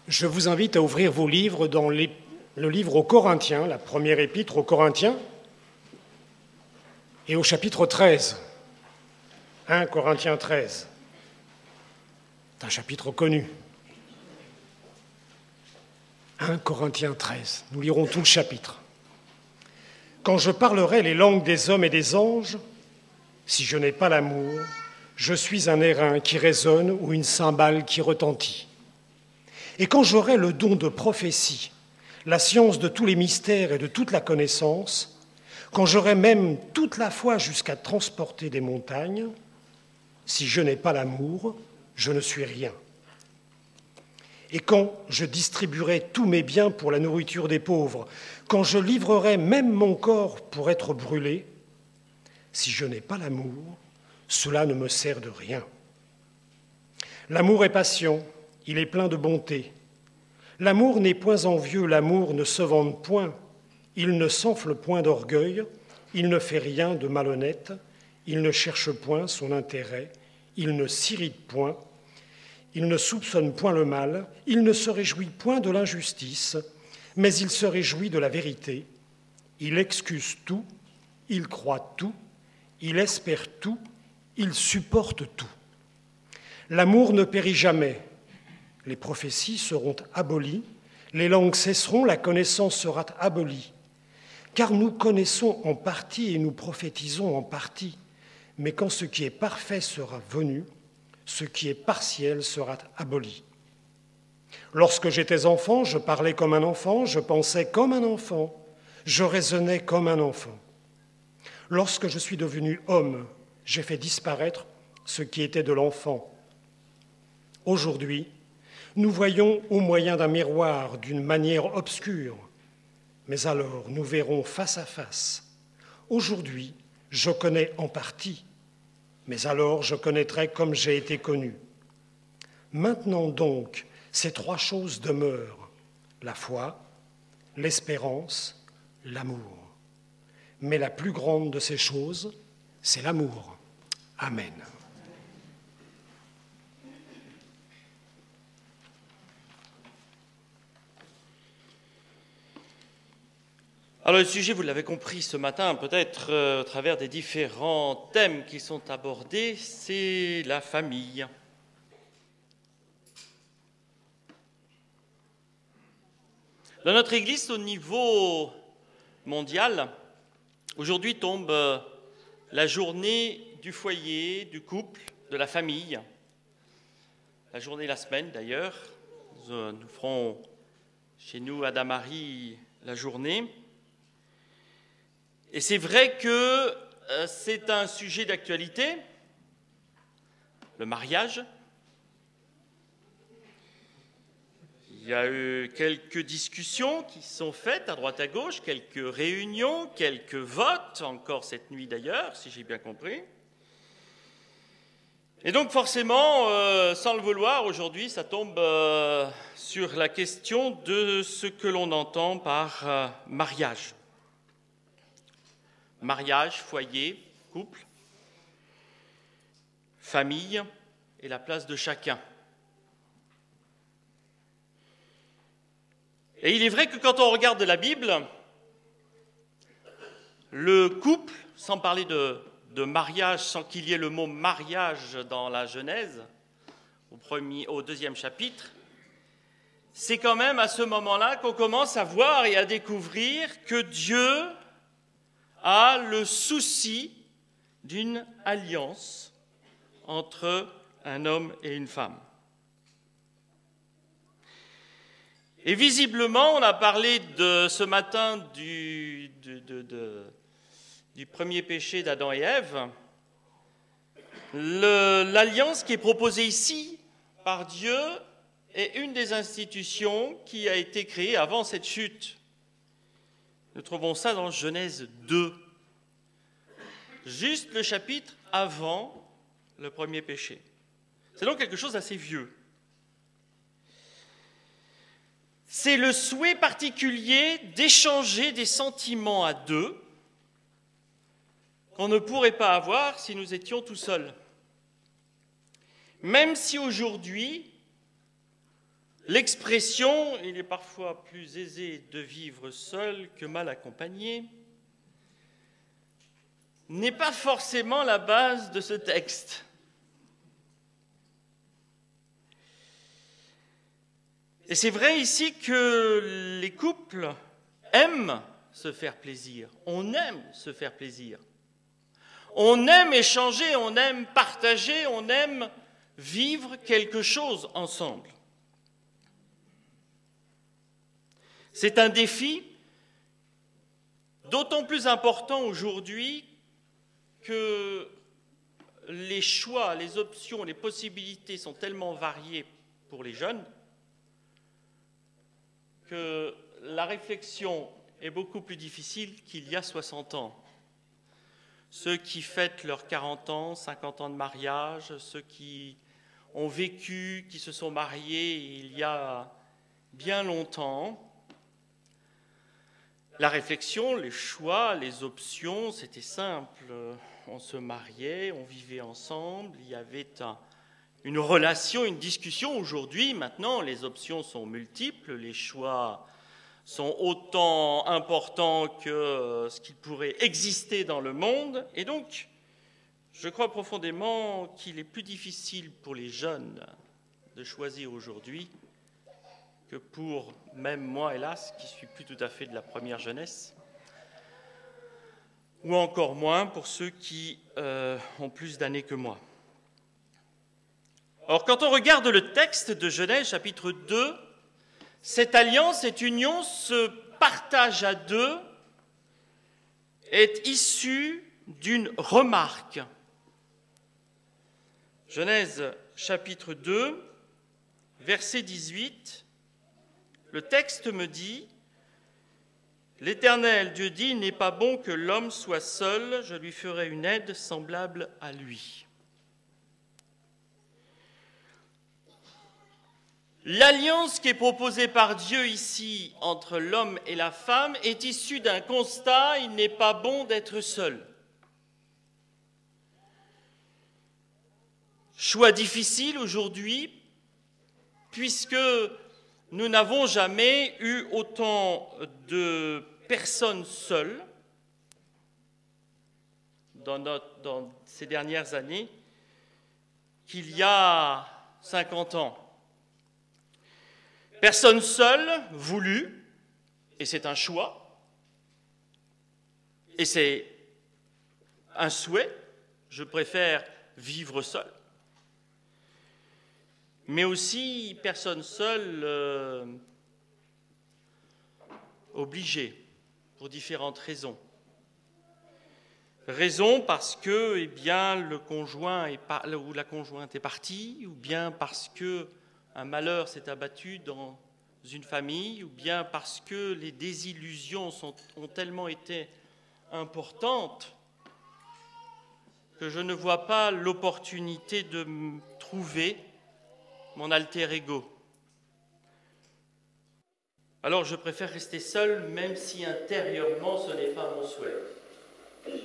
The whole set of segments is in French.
Je vous invite à ouvrir vos livres dans le livre aux Corinthiens, la première épître aux Corinthiens, et au chapitre 13, 1 Corinthiens 13. C'est un chapitre connu. 1 Corinthiens 13, nous lirons tout le chapitre. Quand je parlerai les langues des hommes et des anges, si je n'ai pas l'amour, je suis un airain qui résonne ou une cymbale qui retentit. Et quand j'aurai le don de prophétie, la science de tous les mystères et de toute la connaissance, quand j'aurai même toute la foi jusqu'à transporter des montagnes, si je n'ai pas l'amour, je ne suis rien. Et quand je distribuerai tous mes biens pour la nourriture des pauvres, quand je livrerai même mon corps pour être brûlé, si je n'ai pas l'amour, cela ne me sert de rien. L'amour est patient, il est plein de bonté. L'amour n'est point envieux, l'amour ne se vante point, il ne s'enfle point d'orgueil, il ne fait rien de malhonnête, il ne cherche point son intérêt, il ne s'irrite point, il ne soupçonne point le mal, il ne se réjouit point de l'injustice, mais il se réjouit de la vérité. Il excuse tout, il croit tout, il espère tout, il supporte tout. L'amour ne périt jamais. Les prophéties seront abolies, les langues cesseront, la connaissance sera abolie. Car nous connaissons en partie et nous prophétisons en partie. Mais quand ce qui est parfait sera venu, ce qui est partiel sera aboli. Lorsque j'étais enfant, je parlais comme un enfant, je pensais comme un enfant, je raisonnais comme un enfant. Lorsque je suis devenu homme, j'ai fait disparaître ce qui était de l'enfant. Aujourd'hui, nous voyons au moyen d'un miroir d'une manière obscure, mais alors nous verrons face à face. Aujourd'hui, je connais en partie, mais alors je connaîtrai comme j'ai été connu. Maintenant donc, ces trois choses demeurent, la foi, l'espérance, l'amour. Mais la plus grande de ces choses, c'est l'amour. Amen. Alors le sujet, vous l'avez compris ce matin, peut-être au travers des différents thèmes qui sont abordés, c'est la famille. Dans notre Église, au niveau mondial, aujourd'hui tombe la journée du foyer, du couple, de la famille. La journée, la semaine d'ailleurs. Nous ferons chez nous à Damary la journée. Et c'est vrai que c'est un sujet d'actualité, le mariage. Il y a eu quelques discussions qui sont faites à droite à gauche, quelques réunions, quelques votes, encore cette nuit d'ailleurs, si j'ai bien compris. Et donc forcément, sans le vouloir, aujourd'hui, ça tombe sur la question de ce que l'on entend par mariage. Mariage, foyer, couple, famille et la place de chacun. Et il est vrai que quand on regarde la Bible, le couple, sans parler de mariage, sans qu'il y ait le mot mariage dans la Genèse, au deuxième chapitre, c'est quand même à ce moment-là qu'on commence à voir et à découvrir que Dieu a le souci d'une alliance entre un homme et une femme. Et visiblement, on a parlé ce matin du premier péché d'Adam et Ève. L'alliance qui est proposée ici par Dieu est une des institutions qui a été créée avant cette chute. Nous trouvons ça dans Genèse 2, juste le chapitre avant le premier péché. C'est donc quelque chose d'assez vieux. C'est le souhait particulier d'échanger des sentiments à deux qu'on ne pourrait pas avoir si nous étions tout seuls. Même si aujourd'hui, l'expression « il est parfois plus aisé de vivre seul que mal accompagné » n'est pas forcément la base de ce texte. Et c'est vrai ici que les couples aiment se faire plaisir. On aime se faire plaisir. On aime échanger, on aime partager, on aime vivre quelque chose ensemble. C'est un défi d'autant plus important aujourd'hui que les choix, les options, les possibilités sont tellement variées pour les jeunes que la réflexion est beaucoup plus difficile qu'il y a 60 ans. Ceux qui fêtent leurs 40 ans, 50 ans de mariage, ceux qui ont vécu, qui se sont mariés il y a bien longtemps, la réflexion, les choix, les options, c'était simple. On se mariait, on vivait ensemble, il y avait une relation, une discussion. Aujourd'hui, maintenant, les options sont multiples, les choix sont autant importants que ce qu'il pourrait exister dans le monde. Et donc, je crois profondément qu'il est plus difficile pour les jeunes de choisir aujourd'hui que pour même moi, hélas, qui ne suis plus tout à fait de la première jeunesse, ou encore moins pour ceux qui ont plus d'années que moi. Or, quand on regarde le texte de Genèse, chapitre 2, cette alliance, cette union, ce partage à deux est issue d'une remarque. Genèse, chapitre 2, verset 18, le texte me dit « L'Éternel, Dieu dit, il n'est pas bon que l'homme soit seul, je lui ferai une aide semblable à lui. » L'alliance qui est proposée par Dieu ici entre l'homme et la femme est issue d'un constat, il n'est pas bon d'être seul. Choix difficile aujourd'hui, puisque nous n'avons jamais eu autant de personnes seules dans ces dernières années qu'il y a 50 ans. Personne seule, voulue, et c'est un choix, et c'est un souhait, je préfère vivre seul. Mais aussi personne seule obligée, pour différentes raisons. Raison parce que le conjoint ou la conjointe est partie, ou bien parce que un malheur s'est abattu dans une famille, ou bien parce que les désillusions ont tellement été importantes que je ne vois pas l'opportunité de trouver mon alter ego. Alors je préfère rester seul, même si intérieurement ce n'est pas mon souhait.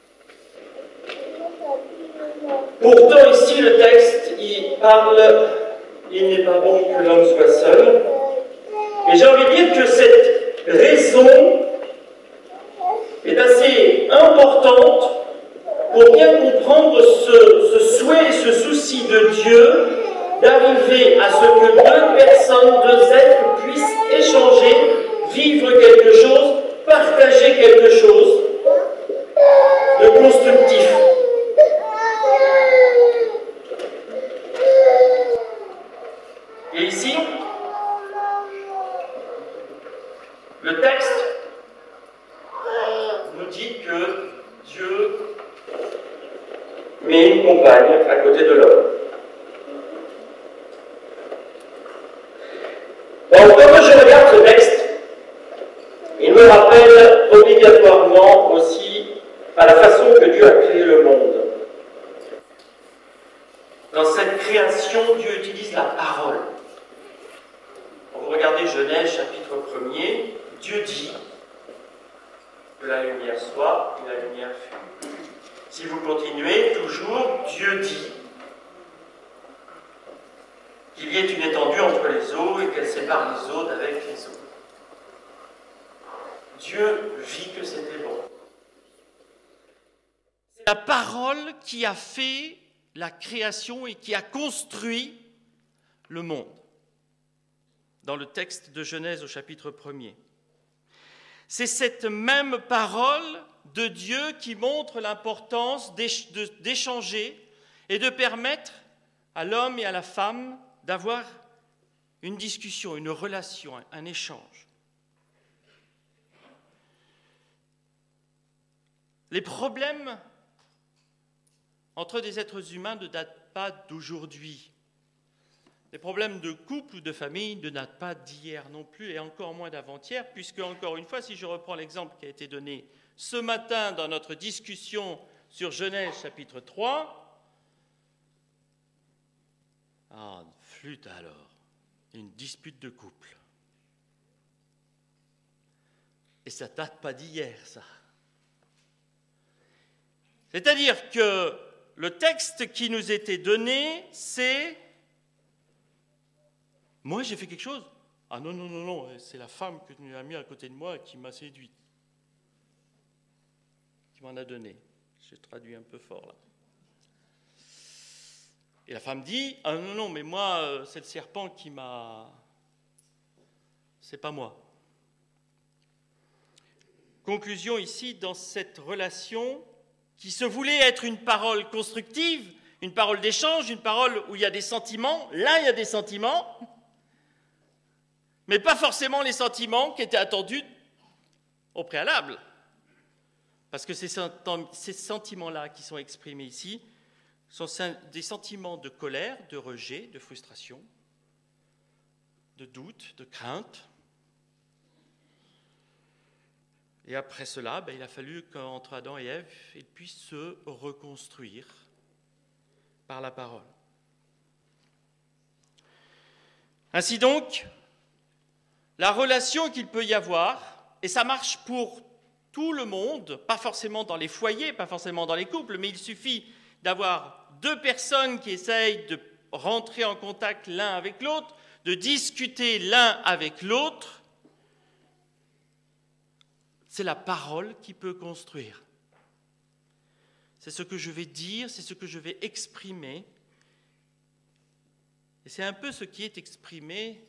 Pourtant ici le texte, il parle... Il n'est pas bon que l'homme soit seul. Et j'ai envie de dire que cette raison est assez importante pour bien comprendre ce souhait et ce souci de Dieu d'arriver à ce que deux personnes, deux êtres puissent échanger, vivre quelque chose, partager quelque chose de constructif. Et ici, le texte nous dit que Dieu met une compagne à côté de l'homme. Donc, quand je regarde ce texte, il me rappelle obligatoirement aussi à la façon que Dieu a créé le monde. Dans cette création, Dieu utilise la parole. Vous regardez Genèse, chapitre 1er, Dieu dit que la lumière soit, et la lumière fut. Si vous continuez, toujours, Dieu dit qu'il y ait une étendue entre les eaux et qu'elle sépare les eaux d'avec les eaux. Dieu vit que c'était bon. C'est la parole qui a fait la création et qui a construit le monde. Dans le texte de Genèse au chapitre 1er. C'est cette même parole de Dieu qui montre l'importance d'échanger et de permettre à l'homme et à la femme d'avoir une discussion, une relation, un échange. Les problèmes entre des êtres humains ne datent pas d'aujourd'hui. Les problèmes de couple ou de famille ne datent pas d'hier non plus, et encore moins d'avant-hier, puisque, encore une fois, si je reprends l'exemple qui a été donné ce matin dans notre discussion sur Genèse chapitre 3, flûte alors, une dispute de couple. Et ça ne date pas d'hier, ça. C'est-à-dire que le texte qui nous était donné, c'est « Moi, j'ai fait quelque chose ?» « Ah non, non, non, non, c'est la femme que tu as mis à côté de moi qui m'a séduit, qui m'en a donné. » J'ai traduit un peu fort, là. Et la femme dit « Ah non, non, mais moi, c'est le serpent qui m'a... C'est pas moi. » Conclusion ici, dans cette relation qui se voulait être une parole constructive, une parole d'échange, une parole où il y a des sentiments. Là, il y a des sentiments, mais pas forcément les sentiments qui étaient attendus au préalable. Parce que ces sentiments-là qui sont exprimés ici sont des sentiments de colère, de rejet, de frustration, de doute, de crainte. Et après cela, il a fallu qu'entre Adam et Ève, ils puissent se reconstruire par la parole. Ainsi donc, la relation qu'il peut y avoir, et ça marche pour tout le monde, pas forcément dans les foyers, pas forcément dans les couples, mais il suffit d'avoir deux personnes qui essayent de rentrer en contact l'un avec l'autre, de discuter l'un avec l'autre. C'est la parole qui peut construire. C'est ce que je vais dire, c'est ce que je vais exprimer. Et c'est un peu ce qui est exprimé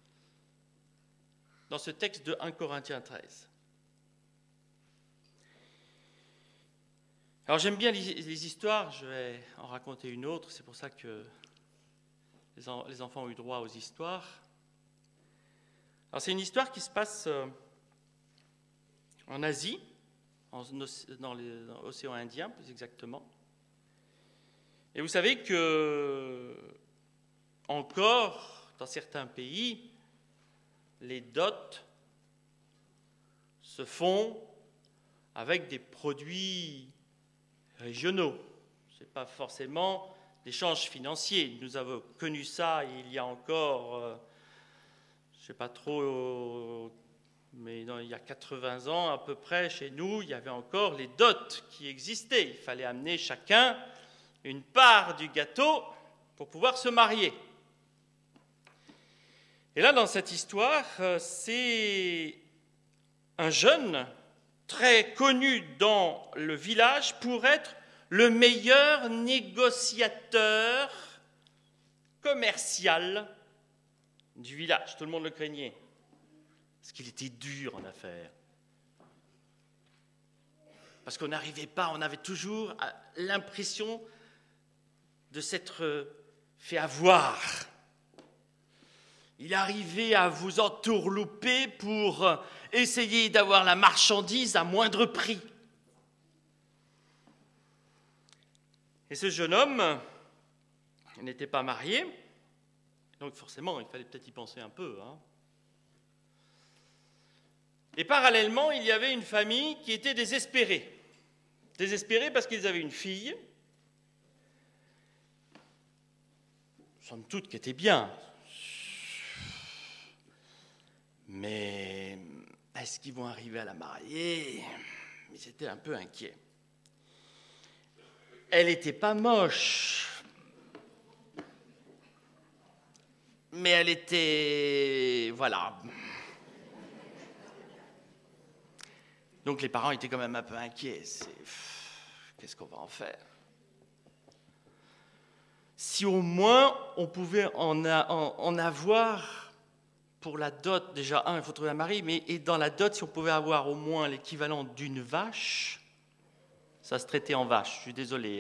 dans ce texte de 1 Corinthiens 13. Alors j'aime bien les histoires, je vais en raconter une autre, c'est pour ça que les enfants ont eu droit aux histoires. Alors c'est une histoire qui se passe en Asie, dans l'océan Indien plus exactement. Et vous savez que, encore, dans certains pays, les dots se font avec des produits régionaux. Ce n'est pas forcément d'échanges financiers. Nous avons connu ça il y a encore, je ne sais pas trop... Mais il y a 80 ans à peu près, chez nous, il y avait encore les dots qui existaient. Il fallait amener chacun une part du gâteau pour pouvoir se marier. Et là, dans cette histoire, c'est un jeune très connu dans le village pour être le meilleur négociateur commercial du village. Tout le monde le craignait. Parce qu'il était dur en affaires. Parce qu'on n'arrivait pas, on avait toujours l'impression de s'être fait avoir. Il arrivait à vous entourlouper pour essayer d'avoir la marchandise à moindre prix. Et ce jeune homme n'était pas marié, donc forcément, il fallait peut-être y penser un peu, hein. Et parallèlement, il y avait une famille qui était désespérée. Désespérée parce qu'ils avaient une fille, somme toute, qui était bien. Mais est-ce qu'ils vont arriver à la marier? Ils étaient un peu inquiets. Elle n'était pas moche. mais elle était... Voilà. Donc les parents étaient quand même un peu inquiets. Qu'est-ce qu'on va en faire? Si au moins on pouvait en avoir pour la dot, déjà, il faut trouver un mari, mais et dans la dot, si on pouvait avoir au moins l'équivalent d'une vache, ça se traitait en vache, je suis désolé.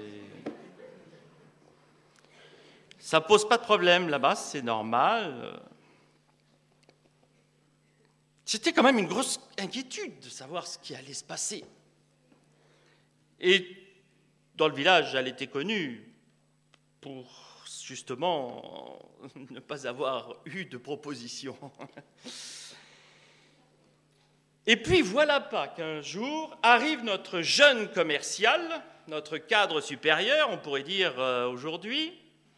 Ça pose pas de problème là-bas, c'est normal. C'était quand même une grosse inquiétude de savoir ce qui allait se passer. Et dans le village, elle était connue pour justement ne pas avoir eu de proposition. Et puis voilà pas qu'un jour arrive notre jeune commercial, notre cadre supérieur, on pourrait dire aujourd'hui,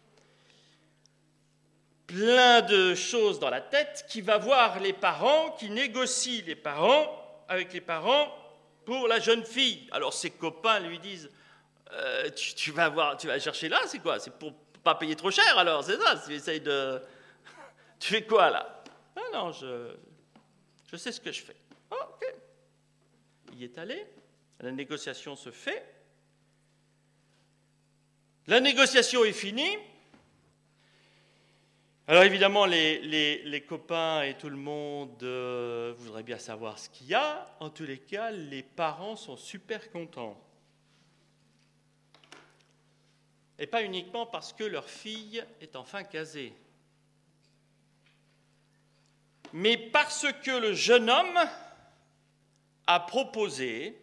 plein de choses dans la tête, qui va voir les parents, qui négocie avec les parents pour la jeune fille. Alors ses copains lui disent tu vas chercher là, c'est quoi? C'est pour pas payer trop cher alors, c'est ça? Tu essayes de... Tu fais quoi là? Ah non, je sais ce que je fais. Oh, ok. Il y est allé, la négociation se fait. La négociation est finie. Alors évidemment, les copains et tout le monde voudraient bien savoir ce qu'il y a. En tous les cas, les parents sont super contents. Et pas uniquement parce que leur fille est enfin casée, mais parce que le jeune homme a proposé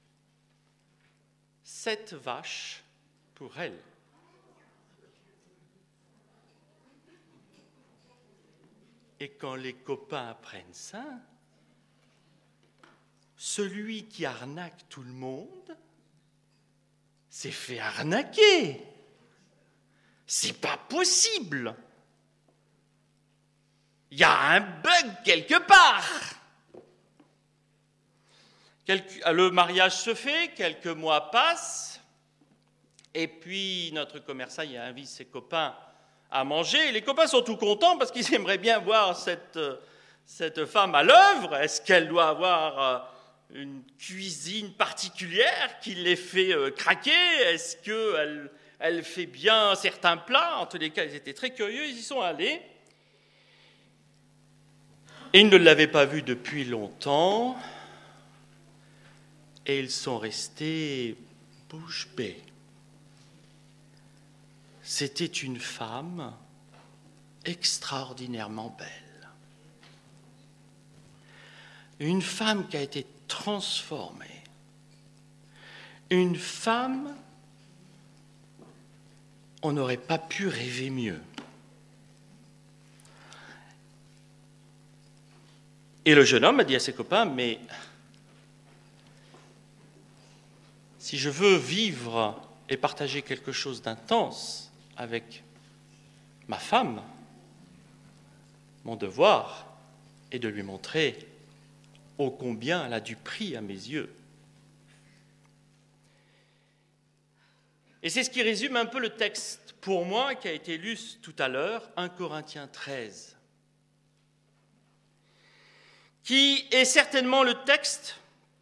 7 vaches pour elle. Et quand les copains apprennent ça, celui qui arnaque tout le monde s'est fait arnaquer. C'est pas possible. Il y a un bug quelque part. Le mariage se fait, quelques mois passent, et puis notre commerçant invite ses copains à manger. Et les copains sont tout contents parce qu'ils aimeraient bien voir cette femme à l'œuvre. Est-ce qu'elle doit avoir une cuisine particulière qui les fait craquer? Est-ce qu'elle fait bien certains plats? En tous les cas, ils étaient très curieux, ils y sont allés. Et ils ne l'avaient pas vue depuis longtemps. Et ils sont restés bouche bée. C'était une femme extraordinairement belle. Une femme qui a été transformée. Une femme, on n'aurait pas pu rêver mieux. Et le jeune homme a dit à ses copains, mais si je veux vivre et partager quelque chose d'intense avec ma femme, mon devoir est de lui montrer ô combien elle a du prix à mes yeux. Et c'est ce qui résume un peu le texte pour moi qui a été lu tout à l'heure, 1 Corinthiens 13, qui est certainement le texte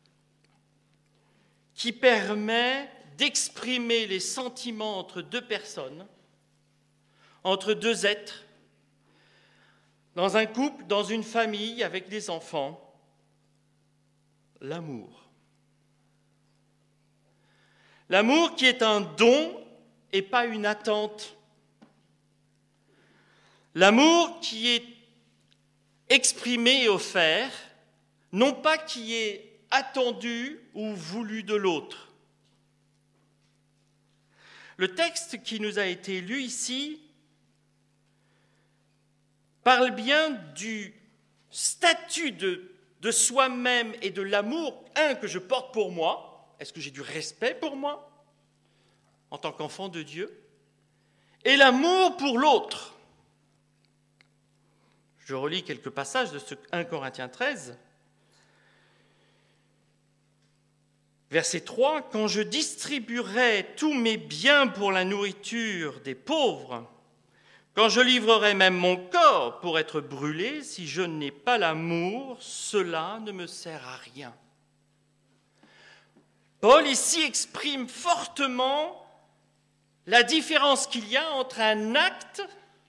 qui permet d'exprimer les sentiments entre deux personnes, entre deux êtres, dans un couple, dans une famille, avec des enfants, l'amour. L'amour qui est un don et pas une attente. L'amour qui est exprimé et offert, non pas qui est attendu ou voulu de l'autre. Le texte qui nous a été lu ici parle bien du statut de soi-même et de l'amour, que je porte pour moi. Est-ce que j'ai du respect pour moi en tant qu'enfant de Dieu? Et l'amour pour l'autre. Je relis quelques passages de ce 1 Corinthiens 13. Verset 3, « Quand je distribuerai tous mes biens pour la nourriture des pauvres, Quand je livrerai même mon corps pour être brûlé, si je n'ai pas l'amour, cela ne me sert à rien. Paul ici exprime fortement la différence qu'il y a entre un acte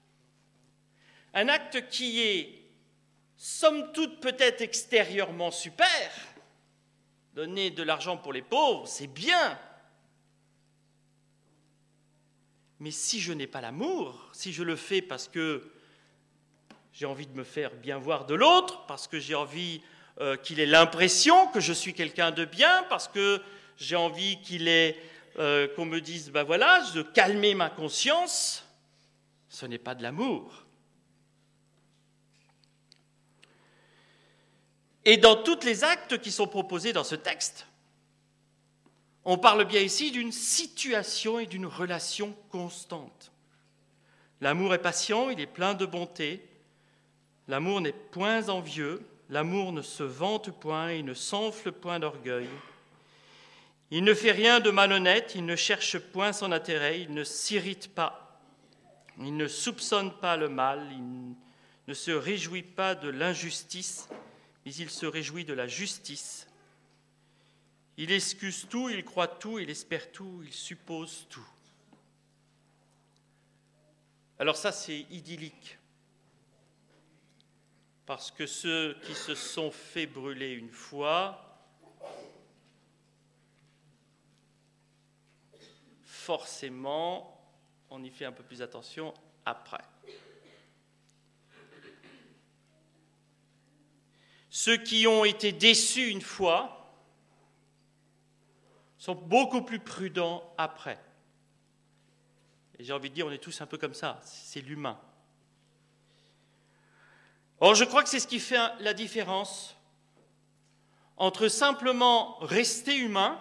qui est, somme toute, peut-être extérieurement super. Donner de l'argent pour les pauvres, c'est bien. Mais si je n'ai pas l'amour, si je le fais parce que j'ai envie de me faire bien voir de l'autre, parce que j'ai envie qu'il ait l'impression que je suis quelqu'un de bien, parce que j'ai envie qu'on me dise, ben voilà, de calmer ma conscience, ce n'est pas de l'amour. Et dans tous les actes qui sont proposés dans ce texte, on parle bien ici d'une situation et d'une relation constante. L'amour est patient, il est plein de bonté. L'amour n'est point envieux, l'amour ne se vante point, il ne s'enfle point d'orgueil. Il ne fait rien de malhonnête, il ne cherche point son intérêt, il ne s'irrite pas, il ne soupçonne pas le mal, il ne se réjouit pas de l'injustice, mais il se réjouit de la justice. Il excuse tout, il croit tout, il espère tout, il suppose tout. Alors ça, c'est idyllique. Parce que ceux qui se sont fait brûler une fois, forcément, on y fait un peu plus attention après. Ceux qui ont été déçus une fois sont beaucoup plus prudents après. Et j'ai envie de dire, on est tous un peu comme ça, c'est l'humain. Or, je crois que c'est ce qui fait la différence entre simplement rester humain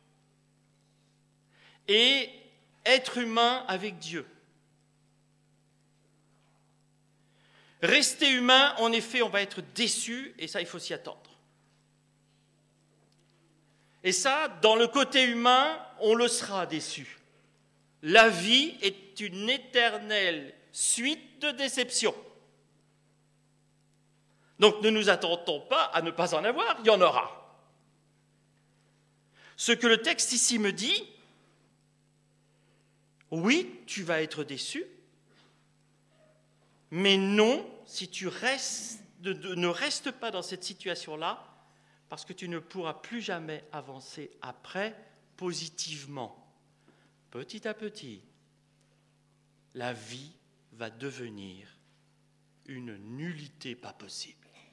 et être humain avec Dieu. Rester humain, en effet, on va être déçu, et ça, il faut s'y attendre. Et ça, dans le côté humain, on le sera déçu. La vie est une éternelle suite de déceptions. Donc ne nous attendons pas à ne pas en avoir, il y en aura. Ce que le texte ici me dit, oui, tu vas être déçu, mais non, si tu ne restes pas dans cette situation-là, parce que tu ne pourras plus jamais avancer après positivement. Petit à petit, la vie va devenir une nullité pas possible.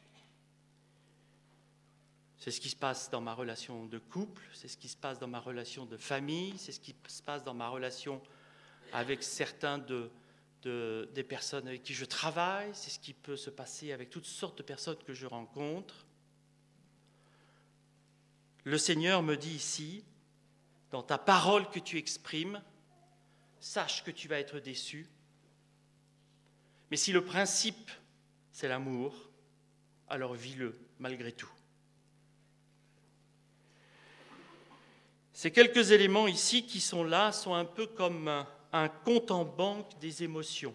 C'est ce qui se passe dans ma relation de couple, c'est ce qui se passe dans ma relation de famille, c'est ce qui se passe dans ma relation avec certains des personnes avec qui je travaille, c'est ce qui peut se passer avec toutes sortes de personnes que je rencontre. Le Seigneur me dit ici, dans ta parole que tu exprimes, sache que tu vas être déçu. Mais si le principe, c'est l'amour, alors vis-le malgré tout. Ces quelques éléments ici qui sont là sont un peu comme un compte en banque des émotions.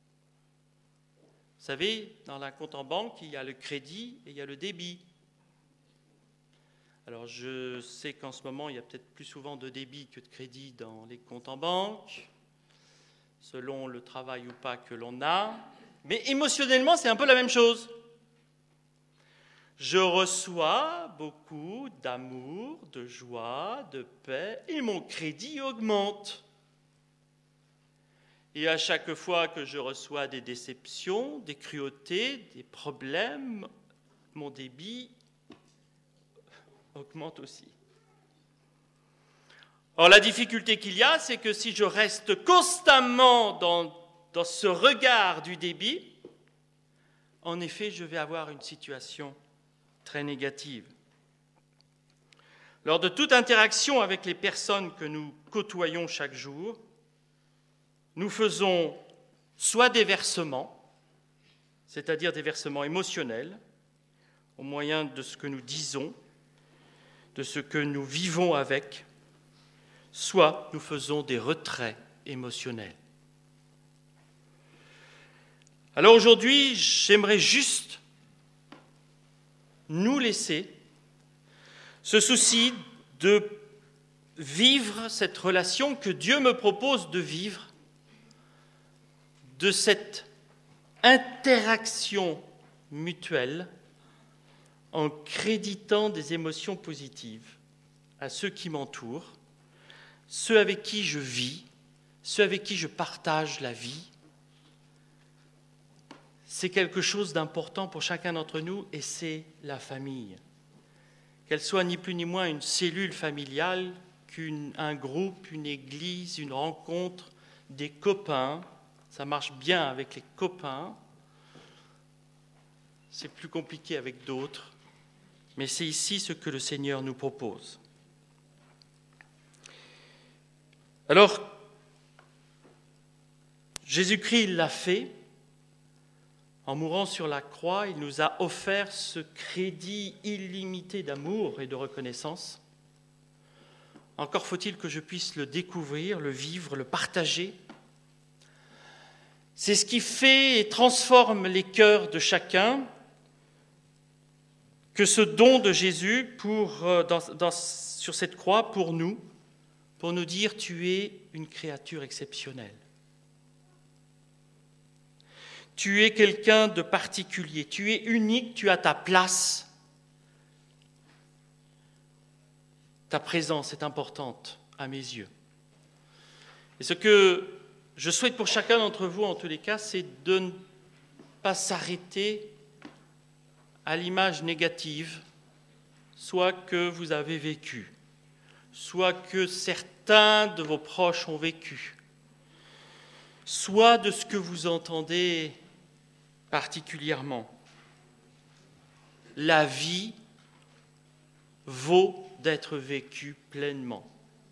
Vous savez, dans un compte en banque, il y a le crédit et il y a le débit. Alors je sais qu'en ce moment, il y a peut-être plus souvent de débit que de crédit dans les comptes en banque, selon le travail ou pas que l'on a. Mais émotionnellement, c'est un peu la même chose. Je reçois beaucoup d'amour, de joie, de paix, et mon crédit augmente. Et à chaque fois que je reçois des déceptions, des cruautés, des problèmes, mon débit augmente aussi. Or, la difficulté qu'il y a, c'est que si je reste constamment dans ce regard du débit, en effet, je vais avoir une situation très négative. Lors de toute interaction avec les personnes que nous côtoyons chaque jour, nous faisons soit des versements, c'est-à-dire des versements émotionnels, au moyen de ce que nous disons, de ce que nous vivons avec, soit nous faisons des retraits émotionnels. Alors aujourd'hui, j'aimerais juste nous laisser ce souci de vivre cette relation que Dieu me propose de vivre, de cette interaction mutuelle en créditant des émotions positives à ceux qui m'entourent, ceux avec qui je vis, ceux avec qui je partage la vie. C'est quelque chose d'important pour chacun d'entre nous et c'est la famille. Qu'elle soit ni plus ni moins une cellule familiale qu'un groupe, une église, une rencontre, des copains. Ça marche bien avec les copains. C'est plus compliqué avec d'autres. Mais c'est ici ce que le Seigneur nous propose. Alors, Jésus-Christ l'a fait. En mourant sur la croix, il nous a offert ce crédit illimité d'amour et de reconnaissance. Encore faut-il que je puisse le découvrir, le vivre, le partager. C'est ce qui fait et transforme les cœurs de chacun que ce don de Jésus sur cette croix pour nous dire « Tu es une créature exceptionnelle. Tu es quelqu'un de particulier, tu es unique, tu as ta place. Ta présence est importante à mes yeux. » Et ce que je souhaite pour chacun d'entre vous, en tous les cas, c'est de ne pas s'arrêter à l'image négative, soit que vous avez vécu, soit que certains de vos proches ont vécu, soit de ce que vous entendez particulièrement. La vie vaut d'être vécue pleinement.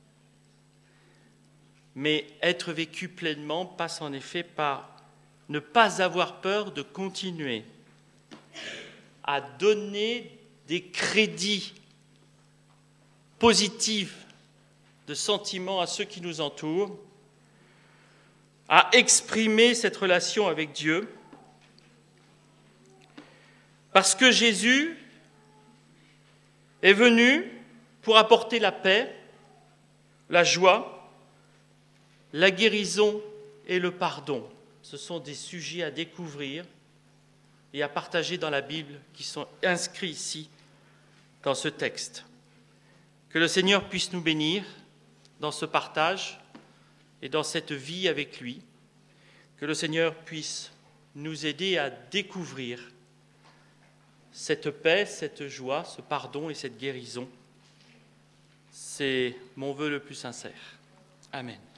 Mais être vécu pleinement passe en effet par ne pas avoir peur de continuer à donner des crédits positifs de sentiments à ceux qui nous entourent, à exprimer cette relation avec Dieu, parce que Jésus est venu pour apporter la paix, la joie, la guérison et le pardon. Ce sont des sujets à découvrir et à partager dans la Bible qui sont inscrits ici dans ce texte. Que le Seigneur puisse nous bénir dans ce partage et dans cette vie avec lui. Que le Seigneur puisse nous aider à découvrir cette paix, cette joie, ce pardon et cette guérison. C'est mon vœu le plus sincère. Amen.